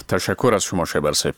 تشکر از شما شبرسپ.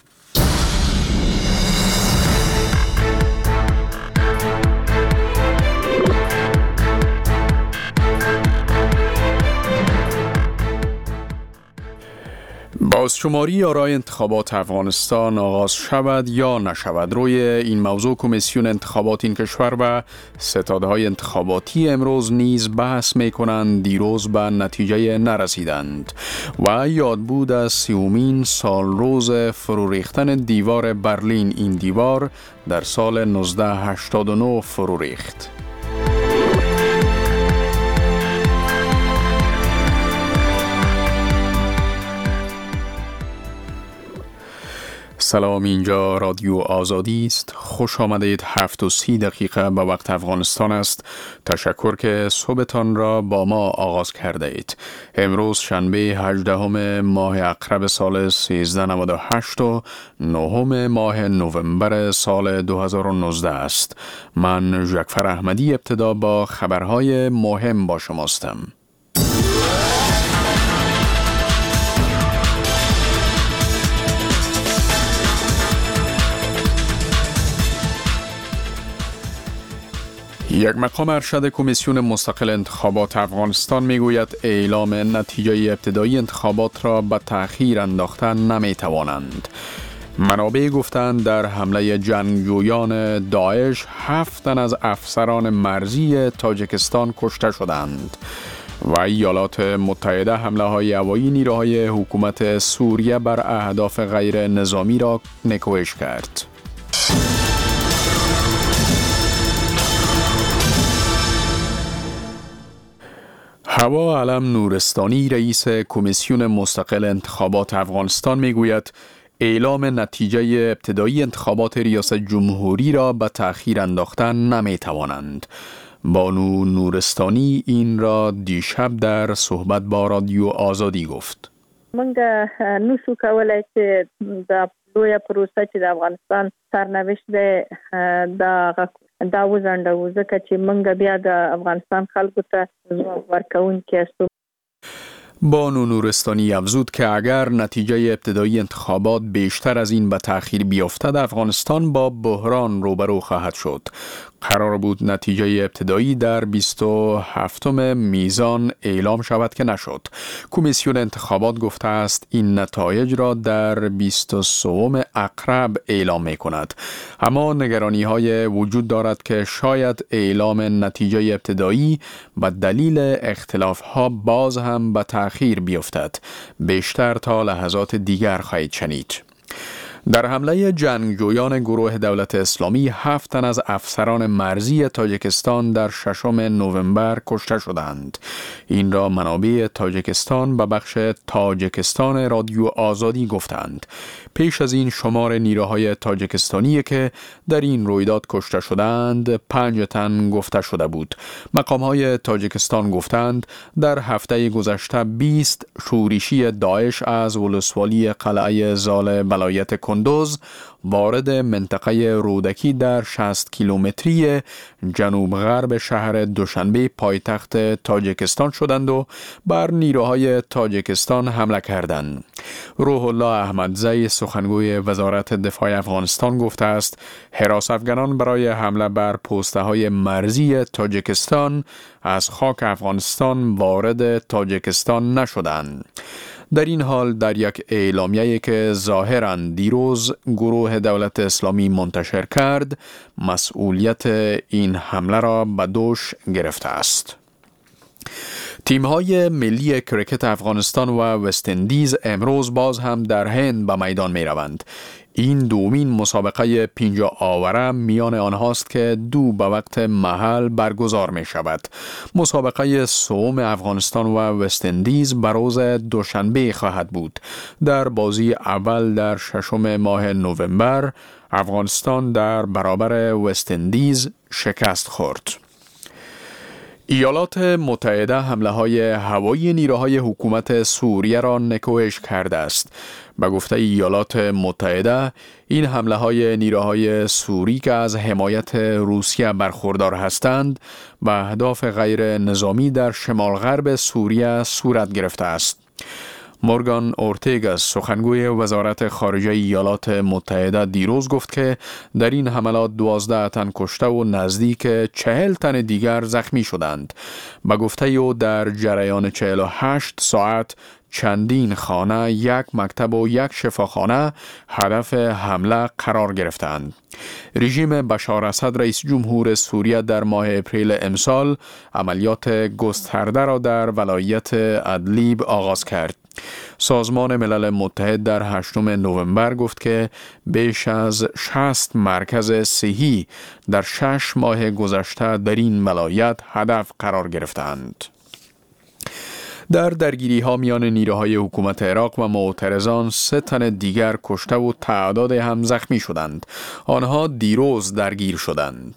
بازشماری آرای انتخابات افغانستان آغاز شود یا نشود، روی این موضوع کمیسیون انتخابات این کشور و ستادهای انتخاباتی امروز نیز بحث می کنند. دیروز به نتیجه نرسیدند و یاد بود از 30مین سالروز فرو ریختن دیوار برلین. این دیوار در سال 1989 فرو ریخت. سلام، اینجا رادیو آزادی است. خوش آمدید. 7:30 به وقت افغانستان است. تشکر که صبحتان را با ما آغاز کرده اید. امروز شنبه 18 ماه اقرب سال 1398 و 9 ماه نوامبر سال 2019 است. من جعفر احمدی ابتدا با خبرهای مهم با شماستم. یک مقام ارشد کمیسیون مستقل انتخابات افغانستان میگوید اعلام نتیجه ابتدایی انتخابات را به تأخیر انداختن نمیتوانند. منابع گفتند در حمله جنگجویان داعش 7 تن از افسران مرزی تاجیکستان کشته شدند و ایالات متحده حمله های هوایی نیروهای حکومت سوریه بر اهداف غیر نظامی را نکوهش کرد. هوا علم نورستانی رئیس کمیسیون مستقل انتخابات افغانستان میگوید اعلام نتیجه ابتدایی انتخابات ریاست جمهوری را به تأخیر انداختن نمیتوانند. بانو نورستانی این را دیشب در صحبت با رادیو آزادی گفت. منگه نوشو کولای چې د لویه پروسه چې د افغانستان سرنوشت دا وزنده ځکه چې منگه بیا د افغانستان خلکو ته ځواب ورکوونکي هستو. بانو نورستانی افزود که اگر نتیجه ابتدایی انتخابات بیشتر از این به تأخیر بیفتد افغانستان با بحران روبرو خواهد شد. قرار بود نتیجه ابتدایی در 27 میزان اعلام شود که نشد. کمیسیون انتخابات گفته است این نتایج را در 23 اقرب اعلام می کند. اما نگرانی های وجود دارد که شاید اعلام نتیجه ابتدایی به دلیل اختلاف ها باز هم به تأخیر بیفتد. بیشتر تا لحظات دیگر خواهید شنید. در حمله جنگجویان گروه دولت اسلامی 7 تن از افسران مرزی تاجیکستان در 6 نوامبر کشته شدند. این را منابع تاجیکستان به بخش تاجیکستان رادیو آزادی گفتند. پیش از این شمار نیروهای تاجیکستانی که در این رویداد کشته شدند 5 تن گفته شده بود. مقام‌های تاجیکستان گفتند در هفته گذشته 20 شورشی داعش از ولسوالی قلعه زال ولایت کندوز وارد منطقه رودکی در 60 کیلومتری جنوب غرب شهر دوشنبه پایتخت تاجیکستان شدند و بر نیروهای تاجیکستان حمله کردند. روح الله احمدزی سخنگوی وزارت دفاع افغانستان گفته است حراس افغانان برای حمله بر پوسته های مرزی تاجیکستان از خاک افغانستان وارد تاجیکستان نشدند. در این حال در یک اعلامیه‌ای که ظاهراً دیروز گروه دولت اسلامی منتشر کرد مسئولیت این حمله را به دوش گرفته است. تیم‌های ملی کرکت افغانستان و وست اندیز امروز باز هم در هند به میدان می روند. این دومین مسابقه 50 آوره میان آنهاست که دو به وقت محل برگزار می شود. مسابقه سوم افغانستان و وست اندیز به روز دوشنبه خواهد بود. در بازی اول در 6 ماه نوامبر افغانستان در برابر وست اندیز شکست خورد. ایالات متحده حمله های هوایی نیروهای حکومت سوریه را نکوهش کرده است. به گفته ایالات متحده این حمله های نیروهای سوری که از حمایت روسیه برخوردار هستند به اهداف غیر نظامی در شمال غرب سوریه صورت گرفته است. مورگان اورتیگا سخنگوی وزارت خارجه ایالات متحده دیروز گفت که در این حملات 12 تن کشته و نزدیک 40 تن دیگر زخمی شدند. به گفته او در جریان 48 ساعت چندین خانه، یک مکتب و یک شفاخانه هدف حمله قرار گرفتند. رژیم بشار اسد رئیس جمهور سوریه در ماه اپریل امسال عملیات گسترده را در ولایت ادلیب آغاز کرد. سازمان ملل متحد در 8 نوامبر گفت که بیش از 60 مرکز صحی در 6 ماه گذشته در این ولایت هدف قرار گرفتند. در درگیری ها میان نیروهای حکومت عراق و معترضان 3 تن دیگر کشته و تعداد هم زخمی شدند. آنها دیروز درگیر شدند.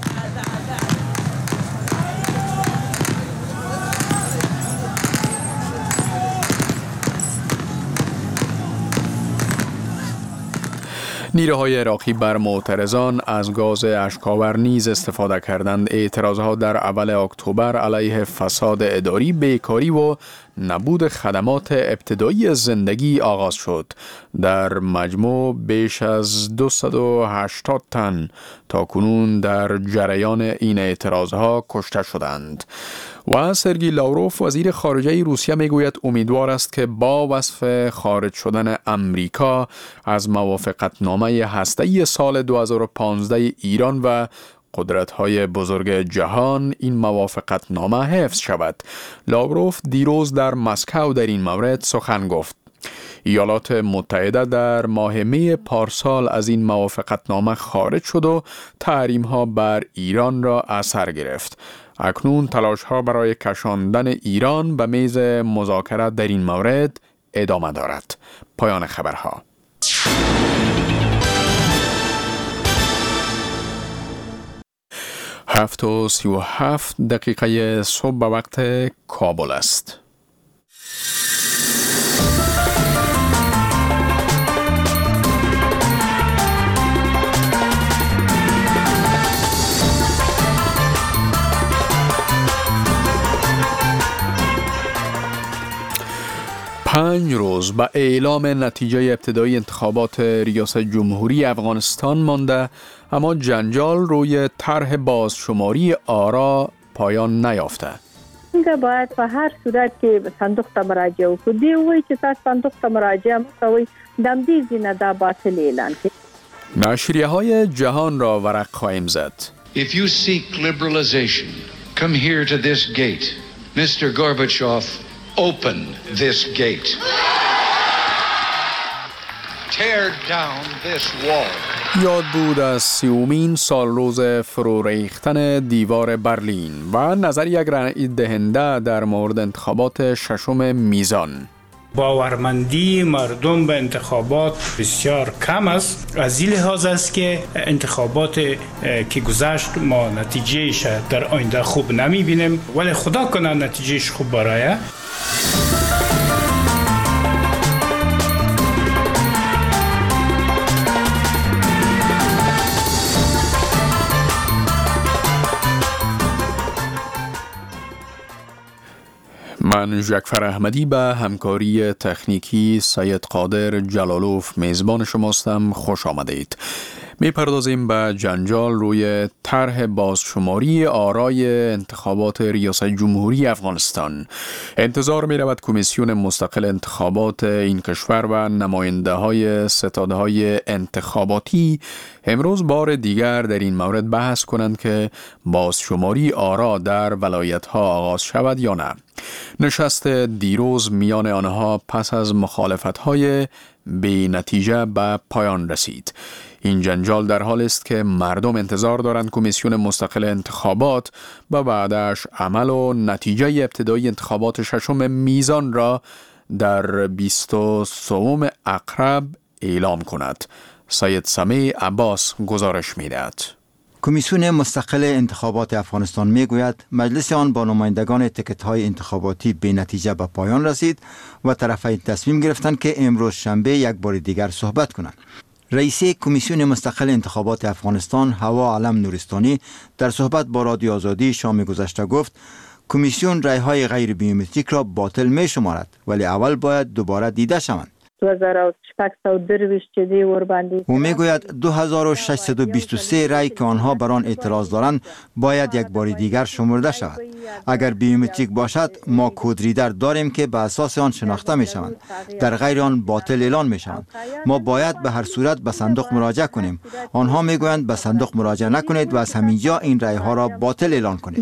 نیروهای عراقی بر معترضان از گاز اشک‌آور نیز استفاده کردند. اعتراضها در اول اکتبر علیه فساد اداری، بیکاری و نبود خدمات ابتدایی زندگی آغاز شد. در مجموع بیش از 280 تن تا کنون در جریان این اعتراضها کشته شدند. و سرگئی لاوروف وزیر خارجه روسیه میگوید امیدوار است که با وصف خارج شدن امریکا از موافقتنامه هسته‌ای سال 2015 ایران و قدرت‌های بزرگ جهان این موافقتنامه حفظ شود. لاوروف دیروز در مسکو در این مورد سخن گفت. ایالات متحده در ماه می پارسال از این موافقتنامه خارج شد و تحریم‌ها بر ایران را اثر گرفت. اکنون تلاش‌ها برای کشاندن ایران به میز مذاکره در این مورد ادامه دارد. پایان خبرها. 7:37 صبح به وقت کابل است. پنج روز به اعلام نتیجه ابتدایی انتخابات ریاست جمهوری افغانستان مانده، اما جنجال روی طرح بازشماری آرا پایان نیافته. اینجا باید به هر صورت که صندوق تا مراجعه وکړو. دی وایي چې تاسو صندوق تا مراجعه مکوئ، دم دې زینه دا باطل اعلان کړي. نشریه های جهان را ورق خواهیم زد. If you seek liberalization, come here to this gate. Mr. Gorbachev, open this gate. Tear down this wall. یاد بود از 30مین سالروز فرو ریختن دیوار برلین و نظر یک رأی دهنده در مورد انتخابات 6 میزان. باورمندی مردم به انتخابات بسیار کم است. از این لحاظ است که انتخابات که گذشت ما نتیجهش در آینده خوب نمیبینیم، ولی خدا کنه نتیجهش خوب برایه. من جعفر احمدی به همکاری تکنیکی سید قادر جلالوف میزبان شماستم. خوش آمدید. میپردازیم به جنجال روی طرح بازشماری آرای انتخابات ریاست جمهوری افغانستان. انتظار می رود کمیسیون مستقل انتخابات این کشور و نماینده های ستاده های انتخاباتی امروز بار دیگر در این مورد بحث کنند که بازشماری آرا در ولایت ها آغاز شود یا نه. نشست دیروز میان آنها پس از مخالفت های بی نتیجه به پایان رسید. این جنجال در حال است که مردم انتظار دارند کمیسیون مستقل انتخابات و بعدش عمل و نتیجه ابتدایی انتخابات 6 میزان را در 23 اکتبر اعلام کند. سید سمیع عباس گزارش می‌دهد. کمیسیون مستقل انتخابات افغانستان میگوید مجلس آن با نمایندگان تکت‌های انتخاباتی به نتیجه به پایان رسید و طرفین تصمیم گرفتند که امروز شنبه یک بار دیگر صحبت کنند. رئیس کمیسیون مستقل انتخابات افغانستان هوا علم نورستانی در صحبت با رادیو آزادی شام گذشته گفت کمیسیون رای‌های غیر بیومتریک را باطل می شمارد، ولی اول باید دوباره دیده شوند. 2623 چې دی ور باندې او میگوید 2623 رای که آنها بر آن اعتراض دارند باید یک بار دیگر شمرده شود. اگر بیومتریک باشد ما کد ریدر داریم که به اساس آن شناخته می شوند، در غیر آن باطل اعلان می شوند. ما باید به هر صورت به صندوق مراجعه کنیم. آنها میگویند به صندوق مراجعه نکنید و از همینجا این رای ها را باطل اعلان کنید.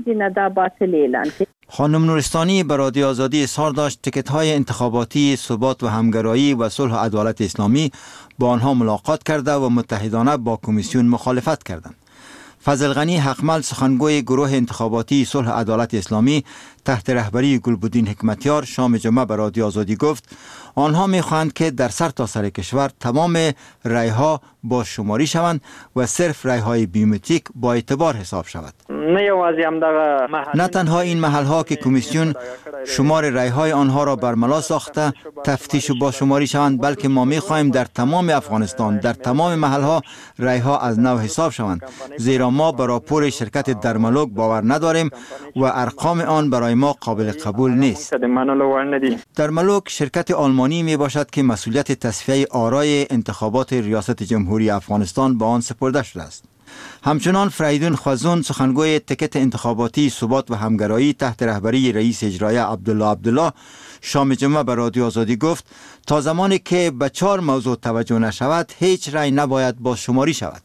خانم نورستانی به رادیو آزادی اظهار داشت تیکت های انتخاباتی ثبات و همگرایی و صلح و عدالت اسلامی با آنها ملاقات کرده و متحدانه با کمیسیون مخالفت کردند. فضل غنی حقمل سخنگوی گروه انتخاباتی صلح و عدالت اسلامی تحت رهبری گلبدین حکمتیار شام جمعه به رادیو آزادی گفت آنها می‌خواهند که در سرتاسر کشور تمام رای‌ها با شماری شوند و صرف رای‌های بیومتریک با اعتبار حساب شود. نه تنها این محل‌ها که کمیسیون شمار رای‌های آنها را برملا ساخته تفتیش و با شماری شوند، بلکه ما می‌خواهیم در تمام افغانستان در تمام محل‌ها رای‌ها از نو حساب شوند، زیرا ما بر راپور شرکت درملوک باور نداریم و ارقام آن برای ما قابل قبول نیست. درملوک شرکت آلمانی می باشد که مسئولیت تصفیه آرای انتخابات ریاست جمهوری افغانستان به آن سپرده شده است. همچنان فریدون خوازون سخنگوی تکت انتخاباتی ثبات و همگرایی تحت رهبری رئیس اجرایی عبدالله شام جمعه به رادیو آزادی گفت تا زمانی که به 4 موضوع توجه نشود هیچ رای نباید با شماری شود.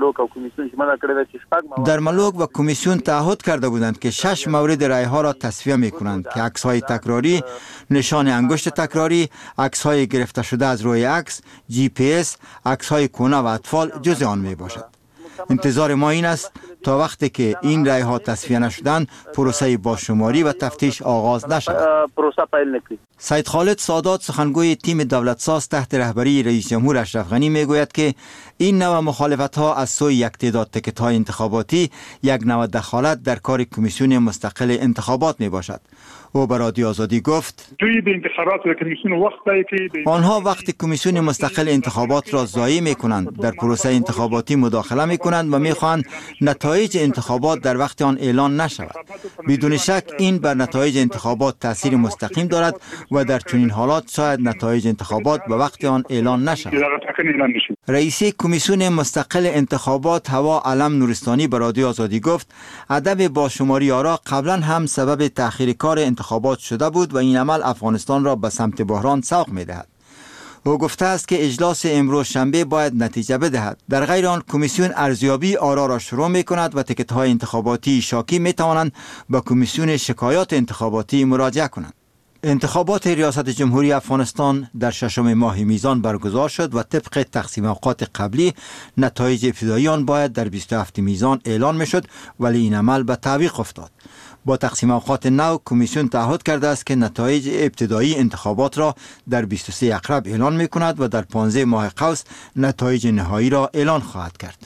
درملوک و کمیسیون تعهد کرده بودند که 6 مورد رای ها را تصفیه می کنند که عکس های تکراری، نشان انگشت تکراری، عکس های گرفته شده از روی عکس، GPS، عکس های کهنه و اطفال جز آن می باشد. انتظار ما این است تا وقتی که این رای ها تصفیه نشدند پروسه بازشماری و تفتیش آغاز نشود. سید خالد سادات سخنگوی تیم دولتساز تحت رهبری رئیس جمهور اشرف غنی میگوید که این نوع مخالفت ها از سوی یک تعداد تکت های انتخاباتی یک نوع دخالت در کار کمیسیون مستقل انتخابات می باشد. او به رادیو آزادی گفت آنها وقت کمیسیون مستقل انتخابات را ضایع می کنند، در پروسه انتخاباتی مداخله می کنند و می خواهند نتایج انتخابات در وقت آن اعلان نشود. بدون شک این بر نتایج انتخابات تاثیر مستقیم دارد و در چنین حالات شاید نتایج انتخابات به وقت آن اعلان نشود. رئیس کمیسیون مستقل انتخابات هوا علم نورستانی به رادیو آزادی گفت عدم بازشماری آرا قبلا هم سبب تأخیر کار انتخابات شده بود و این عمل افغانستان را به سمت بحران سوق می‌دهد. او گفته است که اجلاس امروز شنبه باید نتیجه بدهد. در غیر آن کمیسیون ارزیابی آرا را شروع می‌کند و تکت‌های انتخاباتی شاکی می‌توانند به کمیسیون شکایات انتخاباتی مراجعه کنند. انتخابات ریاست جمهوری افغانستان در 6 ماه میزان برگزار شد و طبق تقسیم اوقات قبلی نتایج ابتدایی آن باید در 27 میزان اعلان میشد، ولی این عمل به تعویق افتاد. با تقسیم اوقات نو کمیسیون تعهد کرده است که نتایج ابتدایی انتخابات را در 23 اکرب اعلان می کند و در 15 ماه قوس نتایج نهایی را اعلان خواهد کرد.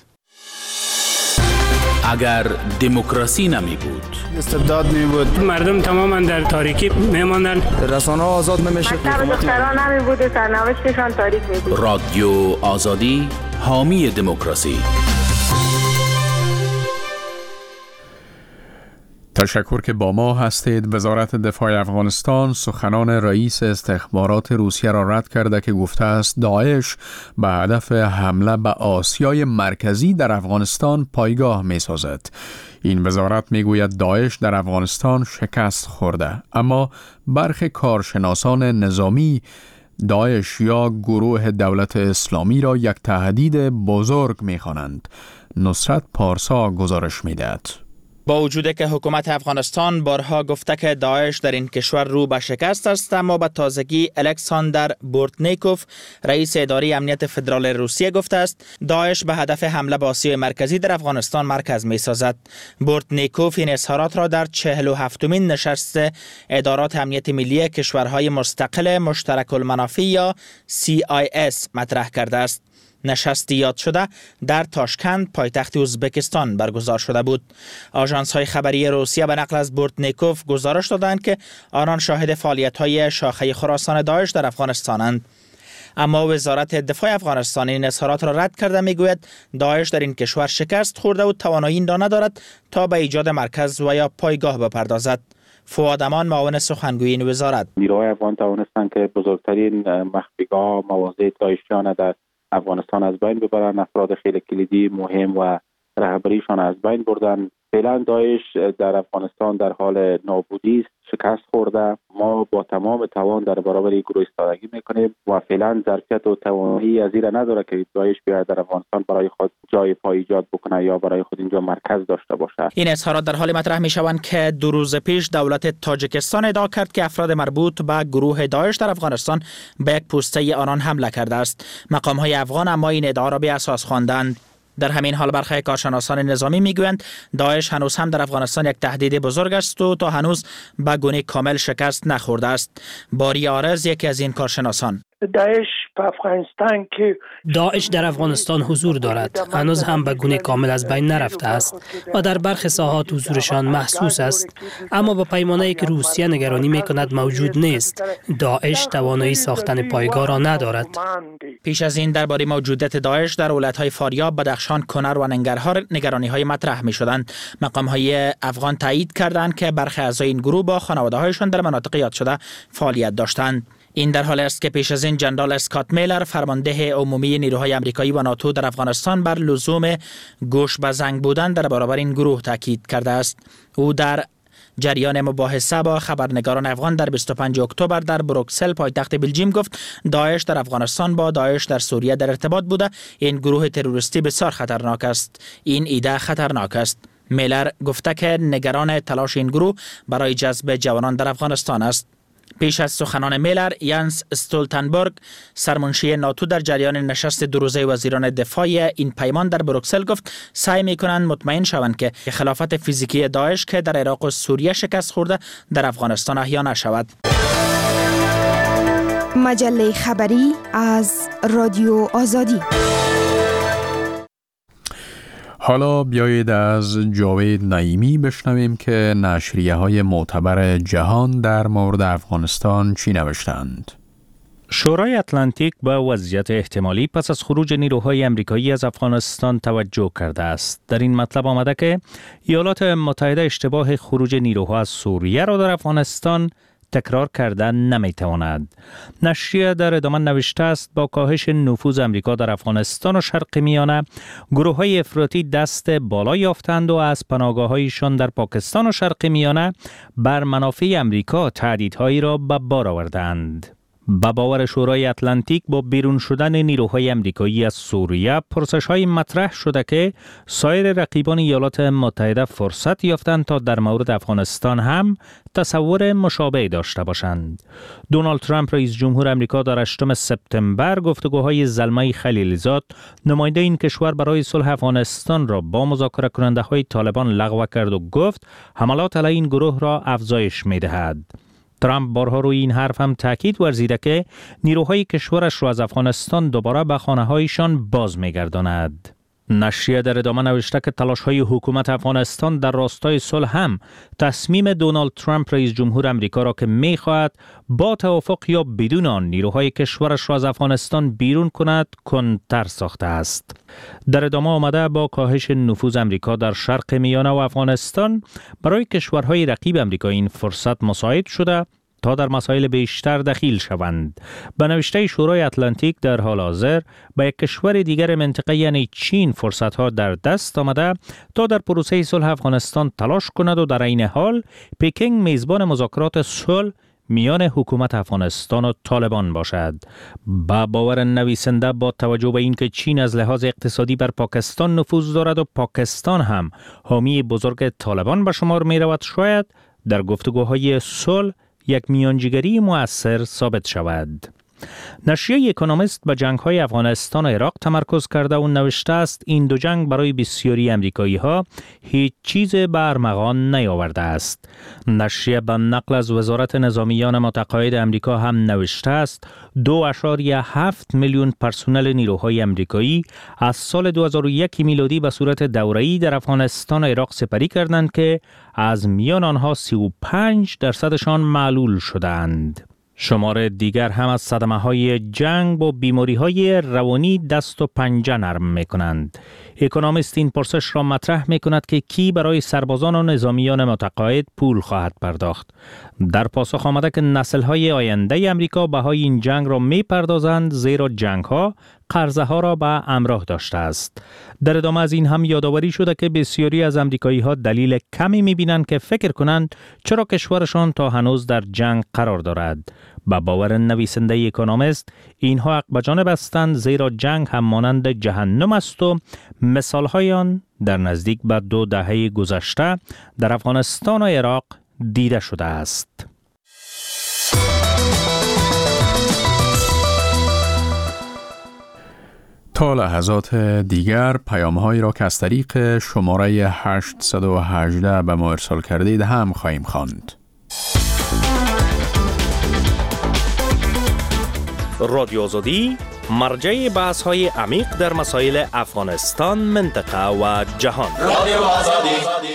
اگر دموکراسی نمی بود، استبداد می بود، مردم تماما در تاریکی می ماندند، رسانه ها آزاد نمی شد، دختران نمی بود و سرنوشتشان تاریک می بود. رادیو آزادی حامی دموکراسی. تشکر که با ما هستید. وزارت دفاع افغانستان سخنان رئیس استخبارات روسیه را رد کرده که گفته است داعش به هدف حمله به آسیای مرکزی در افغانستان پایگاه می سازد. این وزارت می گوید داعش در افغانستان شکست خورده، اما برخی کارشناسان نظامی داعش یا گروه دولت اسلامی را یک تهدید بزرگ می خوانند. نصرت پارسا گزارش می دهد. با وجود که حکومت افغانستان بارها گفته که داعش در این کشور رو به شکست است، اما به تازگی الکساندر بورتنیکوف رئیس اداره امنیت فدرال روسیه گفته است داعش به هدف حمله به آسیای مرکزی در افغانستان مرکز می سازد. بورتنیکوف این اظهارات را در 47مین نشست ادارات امنیت ملی کشورهای مستقل مشترک المنافع یا CIS مطرح کرده است. نشست یاد شده در تاشکند پایتخت ازبکستان برگزار شده بود. آژانس‌های خبری روسیه به نقل از بورتنیکوف گزارش دادند که آنان شاهد فعالیت‌های شاخه خراسان داعش در افغانستانند. اما وزارت دفاع افغانستان این اظهارات را رد کرده. میگوید داعش در این کشور شکست خورده و توانایی را ندارد تا به ایجاد مرکز و یا پایگاه بپردازد. فؤاد امان معاون سخنگوی این وزارت: نیروهای افغان توانستند که بزرگترین مخفیگاه مواضع داعشیان در افغانستان از بین ببرند. افراد خیلی کلیدی مهم و رهبریشان از بین بردن. فعلا داعش در افغانستان در حال نابودی است، شکست خورده. ما با تمام توان در برابر این گروه ایستادگی میکنیم و فعلا ظرفیت و توانایی از این نداره که داعش بیاید در افغانستان برای خود جای پای ایجاد بکنه یا برای خود اینجا مرکز داشته باشه. این اظهارات در حال مطرح میشوند که 2 روز پیش دولت تاجیکستان ادعا کرد که افراد مربوط به گروه داعش در افغانستان به یک پوسته آنان حمله کرده است. مقام‌های افغان اما این ادعا را بی اساس خواندند. در همین حال برخی کارشناسان نظامی میگویند داعش هنوز هم در افغانستان یک تهدید بزرگ است و تا هنوز به گونه کامل شکست نخورده است. باری آرز یکی از این کارشناسان: داعش در افغانستان حضور دارد، هنوز هم به گونه کامل از بین نرفته است و در برخی ساحات حضورشان محسوس است، اما با پیمانه‌ای که روسیه نگرانی می‌کند موجود نیست. داعش توانایی ساختن پایگاه را ندارد. پیش از این درباره موجودیت داعش در ولایت‌های فاریاب، بدخشان، کنر و ننگرهار نگرانی‌های مطرح می‌شدند. مقام‌های افغان تایید کردند که برخی اعضای این گروه با خانواده‌هایشان در مناطق یاد شده فعالیت داشتند. این در حالی است که پیش از این جنرال اسکات میلر، فرمانده عمومی نیروهای آمریکایی و ناتو در افغانستان، بر لزوم گوش به زنگ بودن در برابر این گروه تاکید کرده است. او در جریان مباحثه با خبرنگاران افغان در 25 اکتبر در بروکسل پایتخت بلژیم گفت داعش در افغانستان با داعش در سوریه در ارتباط بوده. این گروه تروریستی بسیار خطرناک است. این ایده خطرناک است. میلر گفته که نگران تلاش این گروه برای جذب جوانان در افغانستان است. پیش از سخنان میلر، یانس استولتنبرگ، سرمنشی ناتو، در جریان نشست 2 روزه وزیران دفاع این پیمان در بروکسل گفت سعی می‌کنند مطمئن شوند که خلافت فیزیکی داعش که در عراق و سوریه شکست خورده در افغانستان احیا نشود. مجله خبری از رادیو آزادی. حالا بیایید از جاوید نعیمی بشنویم که نشریه‌های معتبر جهان در مورد افغانستان چی نوشتند. شورای اتلانتیک به وضعیت احتمالی پس از خروج نیروهای آمریکایی از افغانستان توجه کرده است. در این مطلب آمده که ایالات متحده اشتباه خروج نیروها از سوریه را در افغانستان تکرار کردن نمیتواند. نشریه در ادامه نوشته است با کاهش نفوذ آمریکا در افغانستان و شرق میانه، گروه‌های افراطی دست بالا یافتند و از پناهگاه‌هایشان در پاکستان و شرق میانه بر منافع آمریکا تهدیدهایی را به بار آوردند. با باور شورای اتلانتیک با بیرون شدن نیروهای آمریکایی از سوریه، پرسش‌های مطرح شده که سایر رقیبان ایالات متحده فرصت یافتند تا در مورد افغانستان هم تصور مشابه داشته باشند. دونالد ترامپ رئیس جمهور آمریکا در 8 سپتامبر گفتگوهای زلمه خلیلزاد، نماینده این کشور برای صلح افغانستان را با مذاکره کننده‌های طالبان لغو کرد و گفت حملات علیه این گروه را افزایش می‌دهد. ترامپ بارها روی این حرف هم تاکید ورزیده که نیروهای کشورش را از افغانستان دوباره به خانه‌هایشان باز می‌گرداند. نشریه در ادامه نوشته که تلاش‌های حکومت افغانستان در راستای صلح هم تصمیم دونالد ترامپ رئیس جمهور آمریکا را که می‌خواهد با توافق یا بدون آن نیروهای کشورش را از افغانستان بیرون کند کنتر ساخته است. در ادامه آمده با کاهش نفوذ آمریکا در شرق میانه و افغانستان، برای کشورهای رقیب آمریکا این فرصت مساعد شده تا در مسائل بیشتر دخیل شوند. به نوشته شورای اتلانتیک در حال حاضر با یک کشور دیگر منطقه یعنی چین فرصت‌ها در دست آمده تا در پروسه صلح افغانستان تلاش کند و در این حال پکینگ میزبان مذاکرات صلح میان حکومت افغانستان و طالبان باشد. با باور نویسنده با توجه به اینکه چین از لحاظ اقتصادی بر پاکستان نفوذ دارد و پاکستان هم حامی بزرگ طالبان به شمار می رود، شاید در گفتگوهای صلح یک میانجیگری مؤثر ثابت شود. نشریه اکونومیست به جنگ‌های افغانستان و عراق تمرکز کرده و نوشته است این دو جنگ برای بسیاری آمریکایی‌ها هیچ چیز به ارمغان نیاورده است. نشریه به نقل از وزارت نظامیان متقاعد آمریکا هم نوشته است 2.7 میلیون پرسنل نیروهای آمریکایی از سال 2001 میلادی به صورت دوره‌ای در افغانستان و عراق سپری کردند که از میان آنها 35% معلول شدند. شمار دیگر هم از صدمه‌های جنگ با بیماری‌های روانی دست و پنجه نرم می‌کنند. اکونومیست این پرسش را مطرح می‌کند که کی برای سربازان و نظامیان متقاعد پول خواهد پرداخت. در پاسخ آمده که نسل‌های آینده امریکا بهای این جنگ را می‌پردازند، زیرا جنگ‌ها قرضه‌ها را به همراه داشته است. در ادامه از این هم یادآوری شده که بسیاری از امریکایی‌ها دلیل کمی می‌بینند که فکر کنند چرا کشورشان تا هنوز در جنگ قرار دارد. با باور نویسنده اکونومیست، اینها حق به جانب هستند، زیرا جنگ هم مانند جهنم است و مثال‌های آن در نزدیک به 2 دهه گذشته در افغانستان و عراق دیده شده است. تا لحظات دیگر پیام‌هایی را که از طریق شماره 818 به ما ارسال کردید هم خواهیم خواند. رادیو آزادی مرجع بحث‌های عمیق در مسائل افغانستان، منطقه و جهان. رادیو آزادی.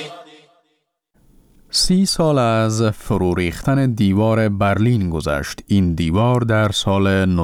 30 سال از فرو ریختن دیوار برلین گذشت. این دیوار در سال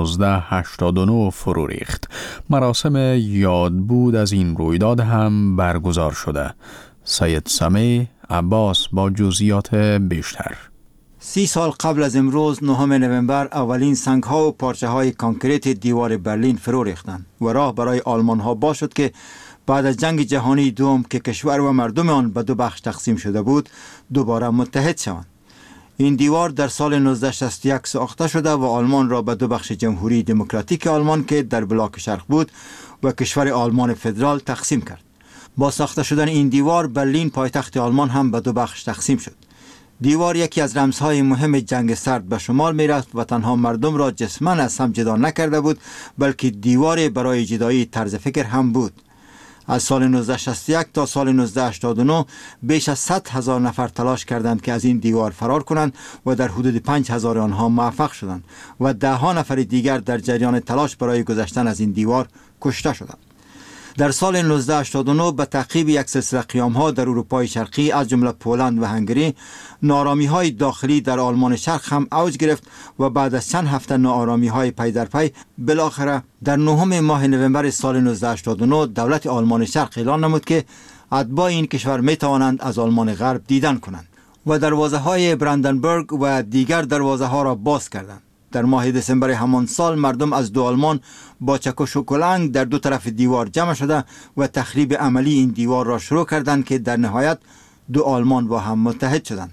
1989 فرو ریخت. مراسم یادبود از این رویداد هم برگزار شده. سید سمیع عباس با جزئیات بیشتر. 30 سال قبل از امروز 9 نوامبر اولین سنگ‌ها و پارچه‌های کانکریت دیوار برلین فرو ریختند و راه برای آلمان‌ها باز شد که بعد از جنگ جهانی دوم که کشور و مردم آن به 2 بخش تقسیم شده بود، دوباره متحد شوند. این دیوار در سال 1961 ساخته شده و آلمان را به 2 بخش جمهوری دموکراتیک آلمان که در بلاک شرق بود و کشور آلمان فدرال تقسیم کرد. با ساخته شدن این دیوار، برلین پایتخت آلمان هم به 2 بخش تقسیم شد. دیوار یکی از رمزهای مهم جنگ سرد به شمال می رفت و تنها مردم را جسماً از هم جدا نکرده بود، بلکه دیوار برای جدایی طرز فکر هم بود. از سال 1961 تا سال 1989 بیش از 100,000 نفر تلاش کردند که از این دیوار فرار کنند و در حدود 5,000 آنها موفق شدند و 10 نفر دیگر در جریان تلاش برای گذشتن از این دیوار کشته شدند. در سال 1989 به تعقیب یک سلسله قیام‌ها در اروپای شرقی از جمله پولند و هنگری، ناآرامی‌های داخلی در آلمان شرق هم اوج گرفت و بعد از چند هفته ناآرامی‌های پی در پی بالاخره در 9 ماه نوامبر سال 1989 دولت آلمان شرق اعلان نمود که اتباع این کشور می‌توانند از آلمان غرب دیدن کنند و دروازه‌های براندنبورگ و دیگر دروازه‌ها را باز کردند. در ماه دسامبر همان سال مردم از 2 آلمان با چکش و کلنگ در 2 طرف دیوار جمع شده و تخریب عملی این دیوار را شروع کردند که در نهایت 2 آلمان با هم متحد شدند.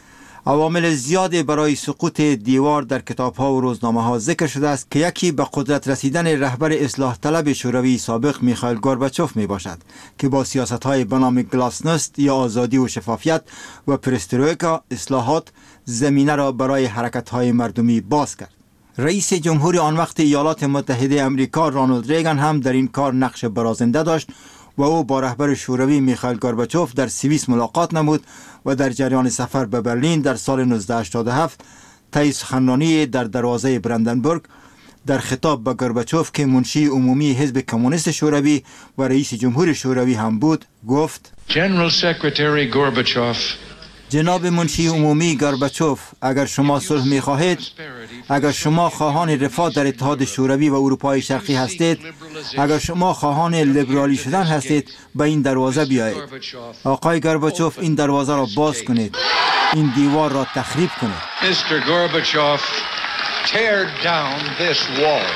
عوامل زیادی برای سقوط دیوار در کتاب‌ها و روزنامه‌ها ذکر شده است که یکی به قدرت رسیدن رهبر اصلاح طلب شوروی سابق میخائیل گورباچوف می باشد که با سیاست‌های به نام گلاسنوست یا آزادی و شفافیت و پرسترویکا اصلاحات زمینه را برای حرکت‌های مردمی باز کرد. رئیس جمهور آن وقت ایالات متحده آمریکا رانالد ریگان هم در این کار نقش برازنده داشت و او با رهبر شوروی میخائیل گورباچوف در سوئیس ملاقات نمود و در جریان سفر به برلین در سال 1987 طی سخنرانی در دروازه براندنبورگ در خطاب به گورباچوف که منشی عمومی حزب کمونیست شوروی و رئیس جمهور شوروی هم بود گفت: جناب منشی عمومی گورباچوف، اگر شما صلح می خواهید، اگر شما خواهان رفاه در اتحاد شوروی و اروپای شرقی هستید، اگر شما خواهان لیبرالی شدن هستید، به این دروازه بیایید. آقای گورباچوف، این دروازه را باز کنید، این دیوار را تخریب کنید. Mr. Gorbachev, tear down this wall.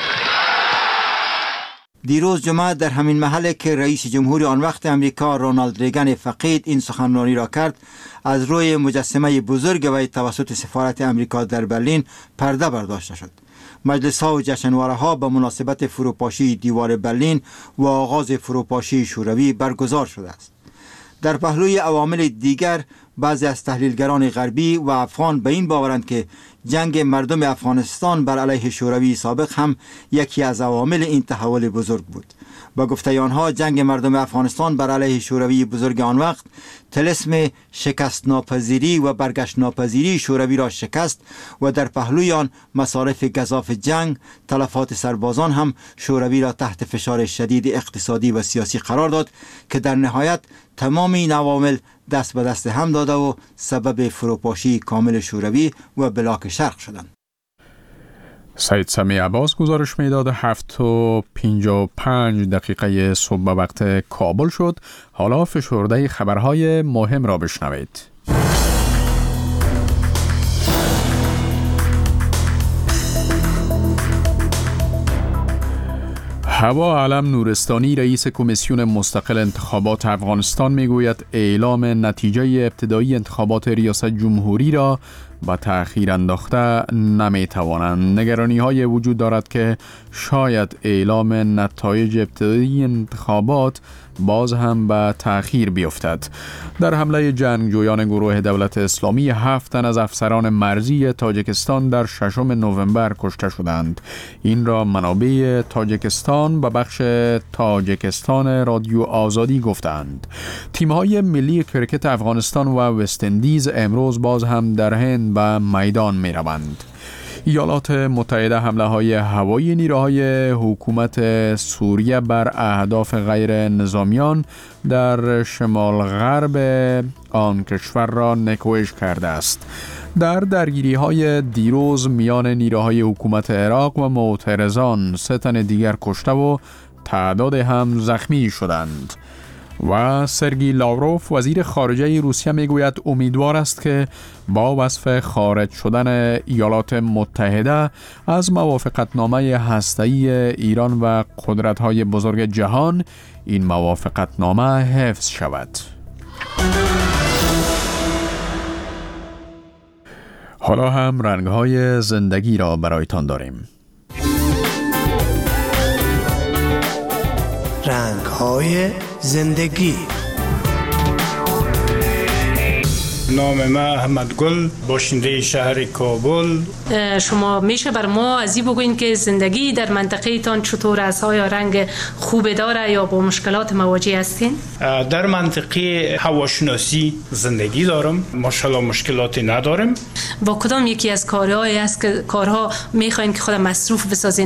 دیروز جمعه در همین محله که رئیس جمهور آن وقت امریکا رانالد ریگان فقید این سخنرانی را کرد، از روی مجسمه بزرگ وی توسط سفارت امریکا در برلین پرده برداشته شد. مجلس ها و جشنواره ها به مناسبت فروپاشی دیوار برلین و آغاز فروپاشی شوروی برگزار شده است. در پهلوی عوامل دیگر، بعضی از تحلیلگران غربی و افغان به این باورند که جنگ مردم افغانستان بر علیه شوروی سابق هم یکی از عوامل این تحول بزرگ بود. با گفته آنها، جنگ مردم افغانستان بر علیه شوروی بزرگ آن وقت طلسم شکست ناپذیری و برگشت ناپذیری شوروی را شکست و در پهلوی آن مصارف گزاف جنگ، تلفات سربازان هم شوروی را تحت فشار شدید اقتصادی و سیاسی قرار داد که در نهایت تمام این عوامل دست به دست هم داده و سبب فروپاشی کامل شوروی و بلاک شرق شدند. سید سمی عباس گزارش میداد. 7:55 صبح به وقت کابل شد. حالا فشرده خبرهای مهم را بشنوید. هوا علم نورستانی رئیس کمیسیون مستقل انتخابات افغانستان میگوید اعلام نتیجه ابتدایی انتخابات ریاست جمهوری را با تأخیر انداخته نمیتوانند. نگرانی های وجود دارد که شاید اعلام نتایج ابتدایی انتخابات باز هم به تأخیر بیفتد. در حمله جنگجویان گروه دولت اسلامی 7 تن از افسران مرزی تاجیکستان در 6 نوامبر کشته شدند. این را منابع تاجیکستان به بخش تاجیکستان رادیو آزادی گفتند. تیم‌های ملی کرکت افغانستان و وست اندیز امروز باز هم در هند به میدان می روند. ایالات متحده حمله های هوایی نیروهای حکومت سوریه بر اهداف غیر نظامیان در شمال غرب آن کشور را نکوهش کرده است. در درگیری های دیروز میان نیروهای حکومت عراق و معترضان 3 تن دیگر کشته و تعداد هم زخمی شدند. و سرگئی لاوروف وزیر خارجه روسیه میگوید امیدوار است که با وصف خارج شدن ایالات متحده از موافقتنامه هسته‌ای ایران و قدرت‌های بزرگ جهان این موافقتنامه حفظ شود. حالا هم رنگ‌های زندگی را برایتان داریم. رنگ‌های زندگی. نام ما احمد گل، باشنده شهر کابل. شما میشه بر ما از این بگوین که زندگی در منطقه تان چطور است؟ آیا رنگ خوب داره یا با مشکلات مواجه هستین؟ در منطقه هواشناسی زندگی دارم، ماشاءالله مشکلاتی ندارم. با کدام یکی از کارهایی است که کارها میخواین که خود مصروف بسازین؟